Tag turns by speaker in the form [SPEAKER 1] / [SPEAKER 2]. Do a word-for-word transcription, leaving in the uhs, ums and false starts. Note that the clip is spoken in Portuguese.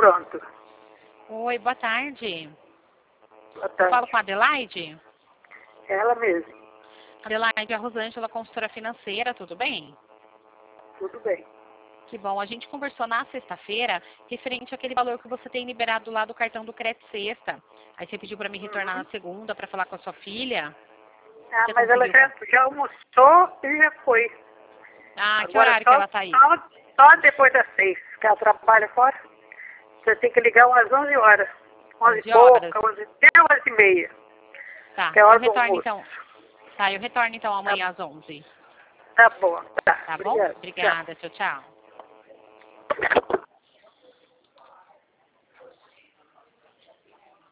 [SPEAKER 1] pronto.
[SPEAKER 2] Oi, boa tarde.
[SPEAKER 1] Boa
[SPEAKER 2] Eu
[SPEAKER 1] tarde.
[SPEAKER 2] falo com a Adelaide?
[SPEAKER 1] Ela mesma.
[SPEAKER 2] Adelaide, a Rosângela, consultora financeira, tudo bem?
[SPEAKER 1] Tudo bem.
[SPEAKER 2] Que bom. A gente conversou na sexta-feira referente àquele valor que você tem liberado lá do cartão do Crédito Sexta. Aí você pediu para me retornar
[SPEAKER 1] Uhum.
[SPEAKER 2] na segunda para falar com a sua filha.
[SPEAKER 1] Ah,
[SPEAKER 2] Você
[SPEAKER 1] mas ela
[SPEAKER 2] conseguiu?
[SPEAKER 1] já, já almoçou e já foi.
[SPEAKER 2] Ah, que
[SPEAKER 1] Agora
[SPEAKER 2] horário que
[SPEAKER 1] só,
[SPEAKER 2] ela tá aí?
[SPEAKER 1] só, só depois das seis, que ela trabalha fora. Você tem que ligar umas onze horas. Onze e
[SPEAKER 2] onze horas?
[SPEAKER 1] pouca, onze, até onze e meia.
[SPEAKER 2] Tá,
[SPEAKER 1] Que é a
[SPEAKER 2] eu
[SPEAKER 1] hora do
[SPEAKER 2] retorno
[SPEAKER 1] almoço.
[SPEAKER 2] então. Tá, eu retorno então
[SPEAKER 1] Tá,
[SPEAKER 2] amanhã às onze.
[SPEAKER 1] tá bom. Tá,
[SPEAKER 2] Tá bom?
[SPEAKER 1] obrigada. Tchau.
[SPEAKER 2] Obrigada. Tchau, tchau.